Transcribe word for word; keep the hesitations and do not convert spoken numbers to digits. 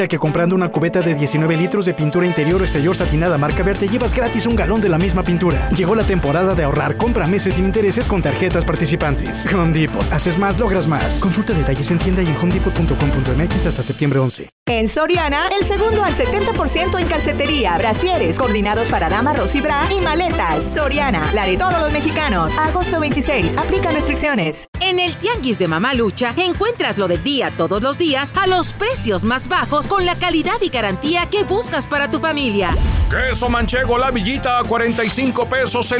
Que comprando una cubeta de diecinueve litros de pintura interior o exterior satinada marca Verde llevas gratis un galón de la misma pintura. Llegó la temporada de ahorrar. Compra meses sin intereses con tarjetas participantes. Home Depot. Haces más, logras más. Consulta detalles en tienda y en home depot punto com punto m x hasta septiembre once. En Soriana, el segundo al setenta por ciento en calcetería, brasieres, coordinados para dama, ros y bra y maletas. Soriana, la de todos los mexicanos. Agosto veintiséis. Aplica restricciones. En el Tianguis de Mamalucha encuentras lo del día todos los días a los precios más bajos con la calidad y garantía que buscas para tu familia. Queso manchego La Villita a cuarenta y cinco pesos el